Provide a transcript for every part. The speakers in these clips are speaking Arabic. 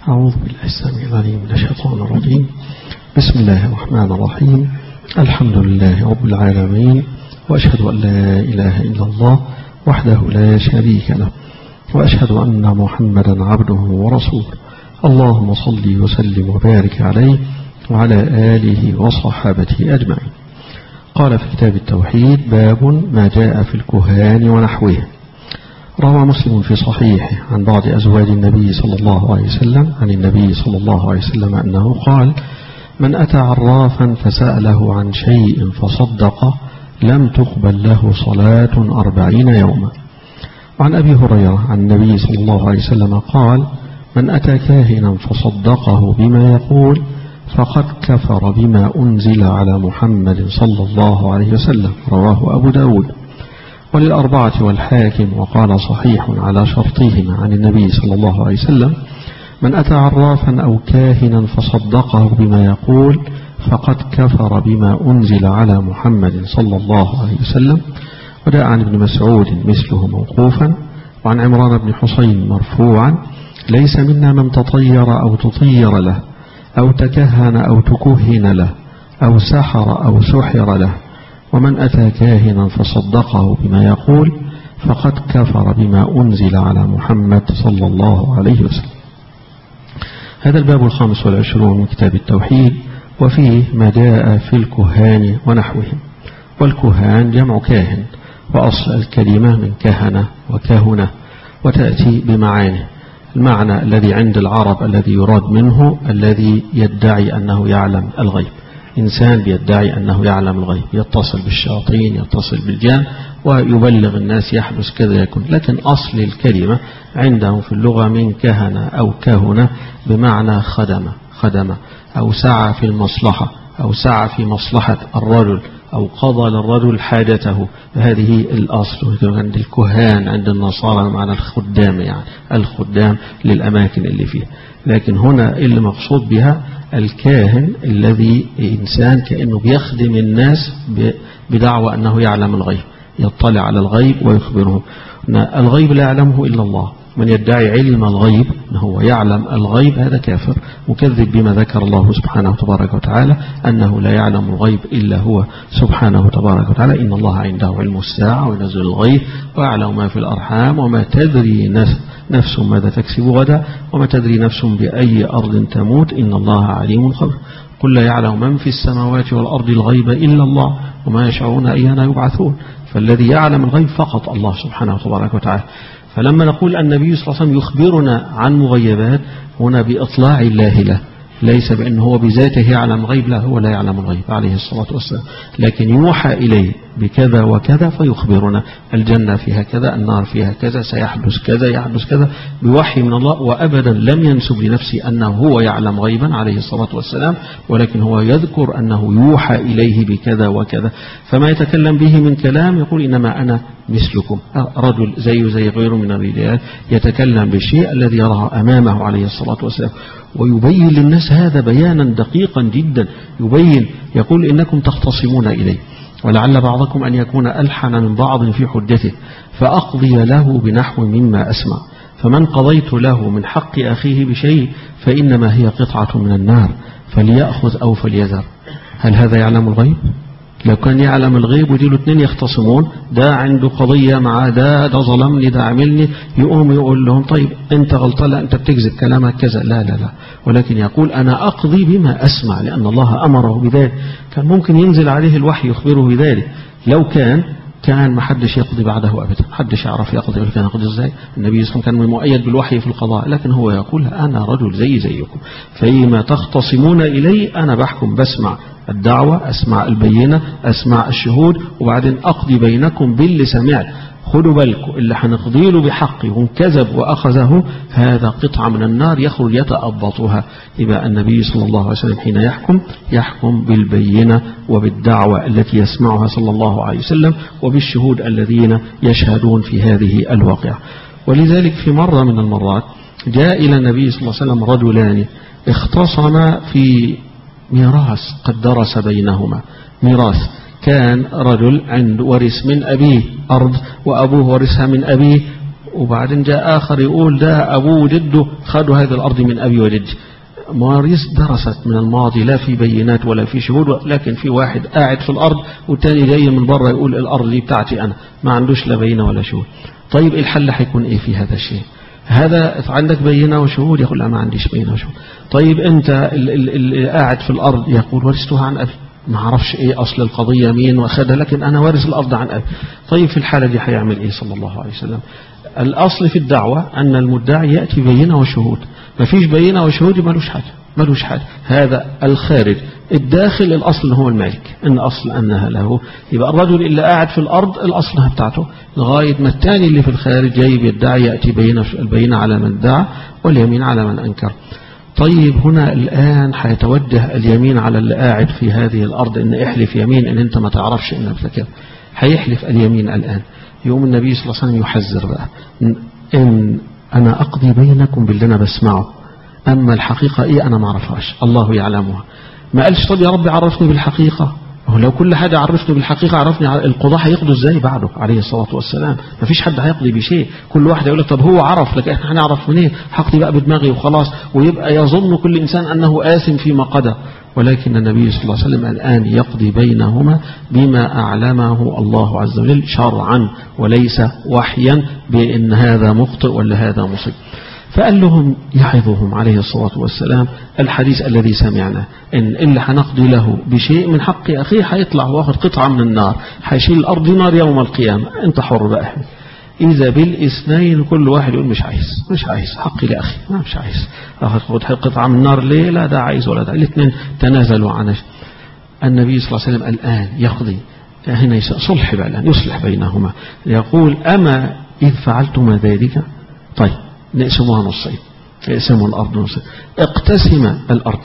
أعوذ بالله السميع العليم من الشيطان الرجيم. بسم الله الرحمن الرحيم. الحمد لله رب العالمين، وأشهد أن لا إله إلا الله وحده لا شريك له، وأشهد أن محمدا عبده ورسوله. اللهم صل وسلم وبارك عليه وعلى آله وصحابته أجمعين. قال في كتاب التوحيد: باب ما جاء في الكهان ونحوه. روى مسلم في صحيحه عن بعض أزواج النبي صلى الله عليه وسلم عن النبي صلى الله عليه وسلم أنه قال: من أتى عرافا فسأله عن شيء فصدقه لم تقبل له صلاة 40 يوما. وعن أبي هريرة عن النبي صلى الله عليه وسلم قال: من أتى كاهنا فصدقه بما يقول فقد كفر بما أنزل على محمد صلى الله عليه وسلم. رواه أبو داود وللأربعة والحاكم، وقال صحيح على شرطهما عن النبي صلى الله عليه وسلم: من أتى عرافا أو كاهنا فصدقه بما يقول فقد كفر بما أنزل على محمد صلى الله عليه وسلم. وداء عن ابن مسعود مثله موقوفا، وعن عمران بن حسين مرفوعا: ليس منا من تطير أو تطير له أو تكهن أو تكهن له أو سحر أو سحر له، ومن أتى كاهنا فصدقه بما يقول فقد كفر بما أنزل على محمد صلى الله عليه وسلم. هذا الباب 25 من كتاب التوحيد، وفيه ما جاء في الكهان ونحوهم. والكهان جمع كاهن، وأصل الكلمة من كهنة وكهنة، وتأتي بمعاني. المعنى الذي عند العرب الذي يراد منه الذي يدعي أنه يعلم الغيب. إنسان بيدعي أنه يعلم الغيب، يتصل بالشياطين، يتصل بالجان، ويبلغ الناس يحدث كذا يكون. لكن أصل الكلمة عندهم في اللغة من كهنة أو كهنة بمعنى خدم أو سعى في المصلحة أو سعى في مصلحة الرجل أو قضى للرجل حاجته. هذه الأصل عند الكهان. عند النصارى معنى الخدام، يعني الخدام للأماكن اللي فيها. لكن هنا اللي مقصود بها الكاهن الذي إنسان كأنه بيخدم الناس بدعوى أنه يعلم الغيب، يطلع على الغيب ويخبرهم. الغيب لا يعلمه إلا الله. من يدعي علم الغيب أنه يعلم الغيب هذا كافر مكذب بما ذكر الله سبحانه تبارك وتعالى أنه لا يعلم الغيب إلا هو سبحانه تبارك وتعالى. إن الله عنده علم الساعة وينزل الغيب ويعلم ما في الأرحام وما تدري نفس ماذا تكسب غدا وما تدري نفس بأي أرض تموت إن الله عليم خبير. قل لا يعلم من في السماوات والأرض الغيب إلا الله وما يشعرون أيان يبعثون. فالذي يعلم الغيب فقط الله سبحانه تبارك وتعالى. فلما نقول النبي صلى الله عليه وسلم يخبرنا عن مغيبات، هنا بإطلاع الله له، ليس بأنه هو بذاته يعلم الغيب، لا، هو لا يعلم الغيب عليه الصلاة والسلام، لكن يوحى إليه بكذا وكذا فيخبرنا الجنة فيها كذا، النار فيها كذا، سيحدث كذا، يحدث كذا، بوحي من الله. وأبدا لم ينسب لنفسه أنه هو يعلم غيبا عليه الصلاة والسلام، ولكن هو يذكر أنه يوحى إليه بكذا وكذا. فما يتكلم به من كلام يقول إنما أنا مثلكم، رجل زي غيره من الرجال يتكلم بالشيء الذي يراه أمامه عليه الصلاة والسلام، ويبين للناس هذا بيانا دقيقا جدا. يبين يقول إنكم تختصمون إليه ولعل بعضكم أن يكون ألحن من بعض في حجته فأقضي له بنحو مما أسمع، فمن قضيت له من حق أخيه بشيء فإنما هي قطعة من النار فليأخذ أو فليذر. هل هذا يعلم الغيب؟ لو كان يعلم الغيب وديله اثنين يختصمون، ده عنده قضية مع ده ظلمني، ده عملني، يقوم يقول لهم طيب انت غلطان، لا انت بتكذب، كلامك كذا، لا، ولكن يقول انا اقضي بما اسمع لان الله امره بذلك. كان ممكن ينزل عليه الوحي يخبره بذلك. لو كان ما حدش يقضي بعده ابدا، محدش يعرف يقضي. كان يقضي ازاي؟ النبي صلى الله عليه وسلم كان مؤيد بالوحي في القضاء، لكن هو يقول انا رجل زيكم، فيما تختصمون الي انا بحكم، بسمع الدعوة، أسمع البينة، أسمع الشهود، وبعدين أقضي بينكم باللي سمعت. خدوا بالكم اللي هنقضي له بحقه وانكذب وأخذه هذا قطعة من النار يخرج يتأبطها. يبقى النبي صلى الله عليه وسلم حين يحكم بالبينة وبالدعوة التي يسمعها صلى الله عليه وسلم وبالشهود الذين يشهدون في هذه الواقعة. ولذلك في مرة من المرات جاء إلى النبي صلى الله عليه وسلم رجلان اختصما في ميراث قد درس بينهما. ميراث كان رجل عنده ورث من أبيه أرض وأبوه ورثها من أبيه، وبعدين جاء آخر يقول ده أبوه وجده خدوا هذه الأرض من أبي وجدي. مواريث درست من الماضي لا في بينات ولا في شهود، لكن في واحد قاعد في الأرض والتاني جاي من بره يقول الأرض دي بتاعتي أنا، ما عندوش لا بينة ولا شهود. طيب الحل هيكون إيه في هذا الشيء؟ هذا عندك بينة وشهود، يقول لا ما عنديش بينة وشهود. طيب أنت اللي قاعد في الأرض يقول ورثتها عن أبي، ما عرفش إيه أصل القضية مين واخدها، لكن أنا وارث الأرض عن أبي. طيب في الحالة دي هيعمل إيه صلى الله عليه وسلم؟ الأصل في الدعوة أن المدعي يأتي بينة وشهود، ما فيش بينة وشهود ملوش حاجة. هذا الخارج. الداخل الأصل هو المالك، إن أصل أنها له. يبقى الرجل اللي قاعد في الأرض الأصلها بتاعته، لغاية ما الثاني اللي في الخارج جاي بيدعي يأتي البينة على من ادعى واليمين على من أنكر. طيب هنا الآن هيتوجه اليمين على اللي قاعد في هذه الأرض، إن احلف يمين إن أنت ما تعرفش إنك كده، هيحلف اليمين الآن. يوم النبي صلى الله عليه وسلم يحذر بقى إن أنا أقضي بينكم باللي أنا بسمعه، أما الحقيقة إيه أنا ما أعرفهاش، الله يعلمها. ما قالش طب يا رب عرفني بالحقيقة، لو كل حاجة عرفني بالحقيقة عرفني القضاء هيقضوا إزاي بعده عليه الصلاة والسلام؟ ما فيش حد هيقضي بشيء، كل واحد يقول لك طب هو عرف، لكن احنا هنعرف منين؟ هقضي بقى بدماغي وخلاص، ويبقى يظن كل إنسان أنه آثم فيما قضى. ولكن النبي صلى الله عليه وسلم الآن يقضي بينهما بما أعلمه الله عز وجل شرعا وليس وحيا بأن هذا مخطئ ولا هذا مصيب. فقال لهم يعظهم عليه الصلاة والسلام الحديث الذي سمعناه، إن اللي هنقضي له بشيء من حق أخيه هيطلع واخد قطعة من النار، هيشيل الأرض نار يوم القيامة، أنت حر بقى. إذا بالاثنين كل واحد يقول مش عايز حقي لأخي، مش عايز أخذ قطعة من النار ليه؟ لا ده عايز ولا ده. الاثنين تنازلوا عن النبي صلى الله عليه وسلم الآن يقضي هنا صلح بقى الآن، يصلح بينهما. يقول أما إذ فعلتما ذلك، طيب نقسموها نصين، يقسموا الأرض نصين، اقتسم الأرض،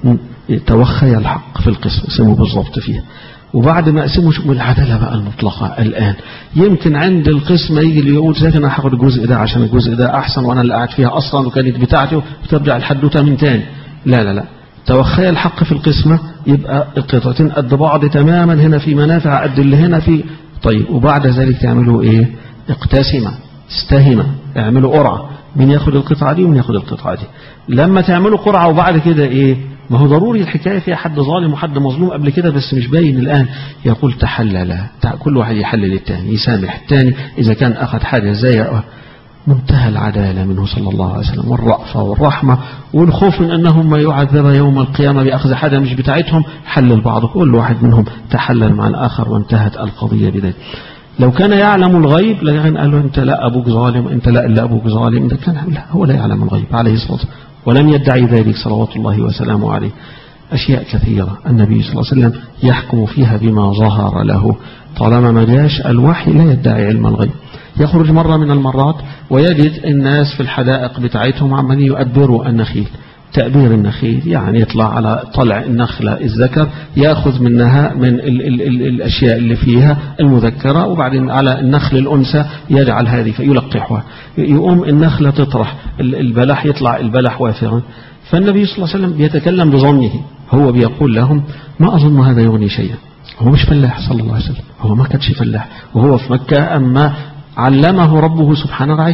توخي الحق في القسم، اسمه بالضبط فيها. وبعد ما اقسموا شوفوا العدالة بقى المطلقة الآن. يمكن عند القسم يجي اللي يقول زي انا هاخد الجزء ده عشان الجزء ده أحسن وأنا اللي قاعد فيها أصلا وكانت بتاعتي، وترجع الحدوتة من تاني. لا توخي الحق في القسمة، يبقى القطعتين قد بعض تماما، هنا في منافع قد اللي هنا في. طيب وبعد ذلك تعملوا ايه؟ اقتسم، استهم، اعملوا قرعة، مين ياخد القطعة دي ومين ياخد القطعة دي. لما تعملوا قرعة وبعد كده ايه؟ ما هو ضروري الحكاية فيها حد ظالم وحد مظلوم قبل كده بس مش باين الآن. يقول تحلل، كل واحد يحلل الثاني، يسامح الثاني إذا كان أخذ حاجة زي. منتهى العدالة منه صلى الله عليه وسلم، والرأفة والرحمة، والخوف من أنهم يعذب يوم القيامة بأخذ حاجة مش بتاعتهم. حلل بعض، كل واحد منهم تحلل مع الآخر وانتهت القضية بذلك. لو كان يعلم الغيب لكان قال له أنت لا أبوك ظالم، أنت لا إلا أبوك ظالم، ده كان لا، هو لا يعلم الغيب عليه الصلاة والسلام، ولم يدعي ذلك صلوات الله وسلامه عليه. أشياء كثيرة النبي صلى الله عليه وسلم يحكم فيها بما ظهر له، طالما ما جاش الوحي لا يدعي علم الغيب. يخرج مرة من المرات ويجد الناس في الحدائق بتاعتهم عمالين يؤبروا النخيل، تأبير النخيل يعني يطلع على طلع النخلة الذكر يأخذ منها من الأشياء اللي فيها المذكرة، وبعدين على النخل الأنثى يجعل هذه فيلقحها، يقوم النخلة تطرح البلح، يطلع البلح وافرا. فالنبي صلى الله عليه وسلم بيتكلم بظنه، هو بيقول لهم ما أظن هذا يغني شيئا. هو مش فلاح صلى الله عليه وسلم، هو ما كانش فلاح وهو في مكة، أما علمه ربه سبحانه رعاية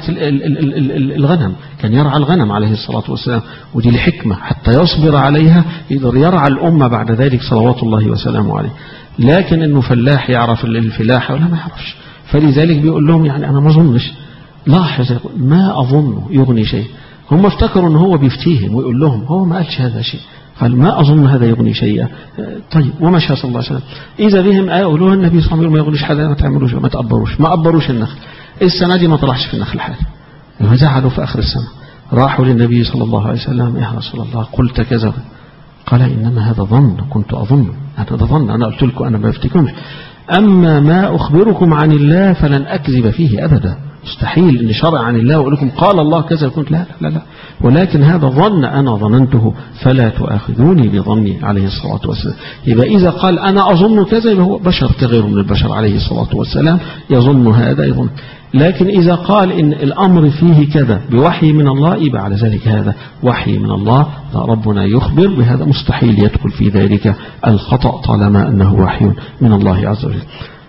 الغنم، كان يرعى الغنم عليه الصلاة والسلام، ودي لحكمة حتى يصبر عليها، يقدر يرعى الأمة بعد ذلك صلوات الله وسلامه عليه. لكن إنه فلاح يعرف الفلاحة ولا ما يعرفش، فلذلك بيقول لهم يعني أنا ما أظنش، لاحظ ما أظن يغني شيء. هم افتكروا إن هو بيفتيهم ويقول لهم، هو ما قالش هذا شيء، قال ما أظن هذا يغني شيئا. طيب ومشى صلى الله عليه وسلم، إذا بهم يقولوا النبي صلى الله عليه وسلم ما يغنيش حاجة، ما تعملوش، ما تقبروش، ما قبروش النخل. السنة دي ما طلعش في النخل حاجة، زعلوا في آخر السنة، راحوا للنبي صلى الله عليه وسلم، يا رسول الله قلت كذا، قال إنما هذا ظن، كنت أظن، هذا ظن، أنا قلت لكم أنا ما بفتكرش، أما ما أخبركم عن الله فلن أكذب فيه أبدا، مستحيل أن شرع عن الله وأقول لكم قال الله كذا، كنت لا، ولكن هذا ظن أنا ظننته فلا تؤاخذوني بظني عليه الصلاة والسلام. يبقى إذا قال أنا أظن كذا يبقى هو بشر كغيره من البشر عليه الصلاة والسلام، يظن هذا يظن. لكن إذا قال إن الأمر فيه كذا بوحي من الله يبقى على ذلك هذا وحي من الله، ربنا يخبر بهذا، مستحيل يدخل في ذلك الخطأ طالما أنه وحي من الله عز وجل.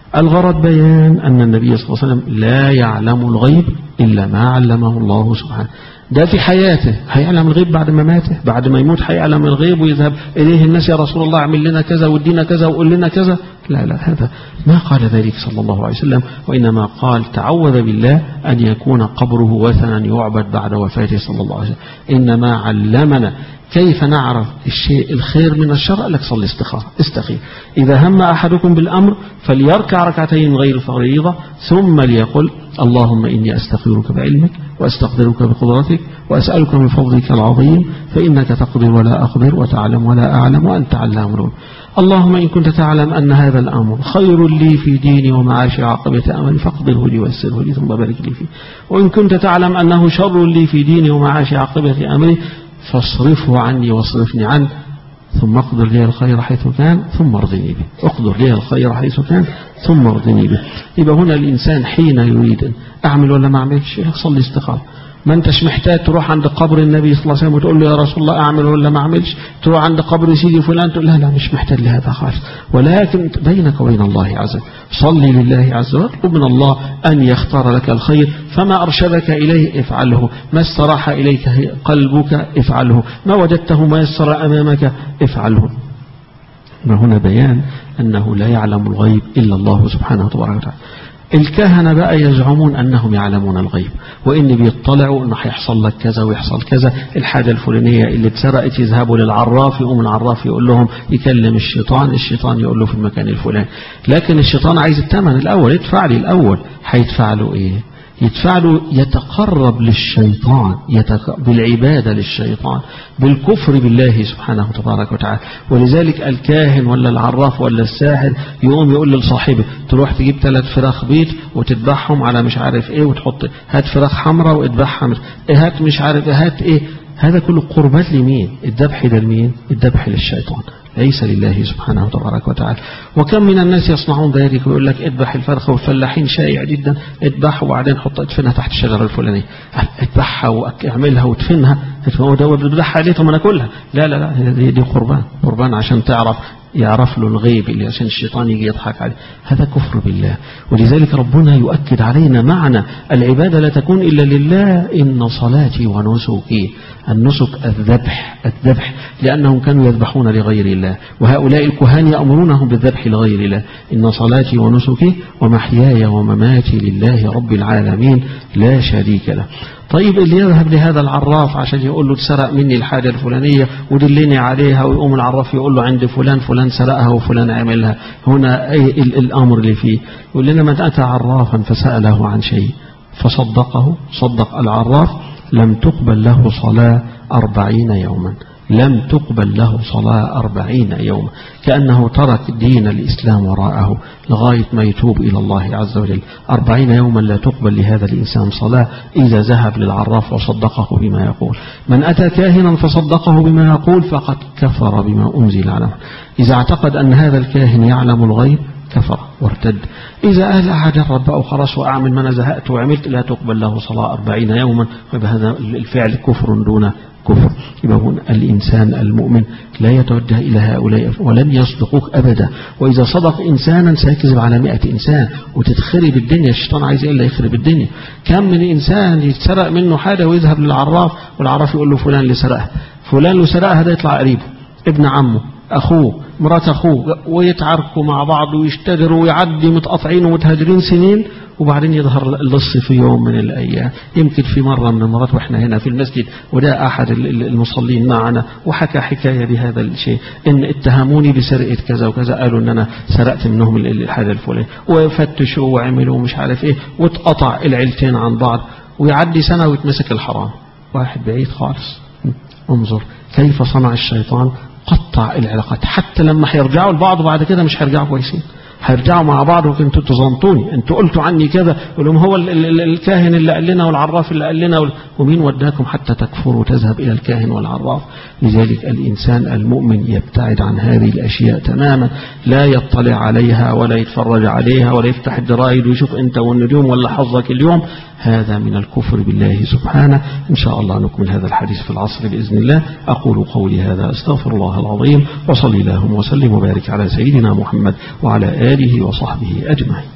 الغرض بيان أن النبي صلى الله عليه وسلم لا يعلم الغيب إلا ما علمه الله سبحانه. ده في حياته هيعلم الغيب، بعد ما ماته بعد ما يموت هيعلم الغيب ويذهب إليه الناس يا رسول الله اعمل لنا كذا وادينا كذا وقول لنا كذا. لا هذا ما قال ذلك صلى الله عليه وسلم، وإنما قال تعوذ بالله أن يكون قبره وثنا يعبد بعد وفاته صلى الله عليه وسلم. إنما علمنا كيف نعرف الشيء الخير من الشر، لك صلي استخير. إذا هم أحدكم بالأمر فليركع ركعتين غير الفريضة ثم ليقل اللهم إني أستغفرك بعلمك وأستقدرك بقدرتك وأسألك من فضلك العظيم فإنك تقدر ولا أقدر وتعلم ولا أعلم وأنت علام الغيوب. اللهم إن كنت تعلم أن هذا الأمر خير لي في ديني ومعاشي عاقبة أمري فاقدره لي ويسره لي ثم بارك لي فيه، وإن كنت تعلم أنه شر لي في ديني ومعاشي عاقبة أمري فاصرفه عني واصرفني عنه ثم اقدر لي الخير حيث كان ثم ارضني به. اقدر لي الخير حيث كان ثم ارضني به. يبقى هنا الإنسان حين يريد أن أعمل ولا ما أعملش صلي استخارة. ما انتش محتاج تروح عند قبر النبي صلى الله عليه وسلم وتقول له يا رسول الله أعمل ولا ما أعملش، تروح عند قبر سيدي فلان تقول لا مش محتاج لهذا خالص، ولكن بينك وبين الله عز وجل صلي لله عز وجل، اطلب من الله أن يختار لك الخير، فما أرشدك إليه افعله، ما استراح إليك قلبك افعله، ما وجدته ميسر أمامك افعله. ما هنا بيان أنه لا يعلم الغيب إلا الله سبحانه وتعالى. الكهنة بقى يزعمون أنهم يعلمون الغيب، وإن بيطلعوا أنه هيحصل لك كذا ويحصل كذا، الحاجة الفلانية اللي اتسرقت يذهبوا للعراف، يقوم العراف يقول لهم يكلم الشيطان يقول له في المكان الفلاني، لكن الشيطان عايز الثمن الأول، يدفع لي الأول. هيدفع له إيه؟ يدفع له يتقرب للشيطان بالعبادة للشيطان، بالكفر بالله سبحانه تبارك وتعالى. ولذلك الكاهن ولا العراف ولا الساحر يقوم يقول لصاحبه تروح تجيب 3 فراخ بيض وتذبحهم على مش عارف ايه، وتحط هات فراخ حمراء واذبحها هات مش عارف هات ايه. هذا كله قربات لمين؟ الذبح ده لمين؟ الذبح للشيطان، ليس لله سبحانه وتبارك وتعالى. وكم من الناس يصنعون ذلك ويقول لك اذبح الفرخة، والفلاحين شائع جدا اذبح وبعدين حط ادفنها تحت الشجرة الفلانية، اذبحها واعملها وادفنها، بذبحها ليه ثم ناكلها؟ لا دي قربان عشان يعرف له الغيب اللي عشان الشيطان يجي يضحك عليه. هذا كفر بالله. ولذلك ربنا يؤكد علينا معنى العبادة لا تكون إلا لله. إن صلاتي ونسكي، النسك الذبح لأنهم كانوا يذبحون لغير الله، وهؤلاء الكهان يأمرونهم بالذبح لغير الله. إن صلاتي ونسكي ومحياي ومماتي لله رب العالمين لا شريك له. طيب اللي يذهب لهذا العراف عشان يقول له اتسرق مني الحاجة الفلانية ودلني عليها، ويقوم العراف يقول له عند فلان سرقها وفلان عملها، هنا أي الأمر اللي فيه؟ يقول لنا من أتى عرافا فسأله عن شيء صدق العراف لم تقبل له صلاة 40 يوما، لم تقبل له صلاة 40 يوما، كأنه ترك دين الإسلام وراءه لغاية ما يتوب إلى الله عز وجل. 40 يوما لا تقبل لهذا الإنسان صلاة إذا ذهب للعراف وصدقه بما يقول. من أتى كاهنا فصدقه بما يقول فقد كفر بما أنزل عليه. إذا اعتقد أن هذا الكاهن يعلم الغيب كفر وارتد. إذا قال أجرب بقى وخلاص وأعمل ما أنا زهقت وعملت، لا تقبل له صلاة 40 يوما، فبهذا الفعل كفر دون كفر. يبقى هنا الإنسان المؤمن لا يتوجه إلى هؤلاء ولن يصدقوك أبدا. وإذا صدق إنسانا سيكذب على 100 إنسان وتتخرب الدنيا. الشيطان عايز إلا يخرب الدنيا. كم من إنسان يتسرق منه حاجة ويذهب للعراف، والعراف يقول له فلان اللي سرقها، فلان اللي سرقها ده يطلع قريبه، ابن عمه، أخوه، مرات أخوه، ويتعاركوا مع بعض ويشتغلوا ويعدي متقاطعين ومتهاجرين سنين، وبعدين يظهر اللص في يوم من الأيام. يمكن في مرة من المرات وإحنا هنا في المسجد وده أحد المصلين معنا وحكى حكاية بهذا الشيء، إن اتهموني بسرقة كذا وكذا، قالوا إن أنا سرقت منهم الحاجة الفلانية، وفتشوا وعملوا مش عارف إيه، واتقطع العيلتين عن بعض، ويعدي سنة ويتمسك الحرام، واحد بعيد خالص. انظر كيف صنع الشيطان، قطع العلاقات. حتى لما هيرجعوا لبعض بعد كده مش هيرجعوا كويسين، هيرجعوا مع بعض وكنتوا تظنطوني، انتوا قلتوا عني كذا، ولهم هو الكاهن اللي قال لنا والعراف اللي قال لنا، ومين وداكم حتى تكفروا وتذهب إلى الكاهن والعراف. لذلك الإنسان المؤمن يبتعد عن هذه الأشياء تماما، لا يطلع عليها ولا يتفرج عليها ولا يفتح الجرايد ويشوف انت والنجوم ولا حظك اليوم. هذا من الكفر بالله سبحانه. إن شاء الله نكمل هذا الحديث في العصر بإذن الله. أقول قولي هذا، أستغفر الله العظيم، وصلي اللهم وسلم وبارك على سيدنا محمد وعلى آله وصحبه أجمعين.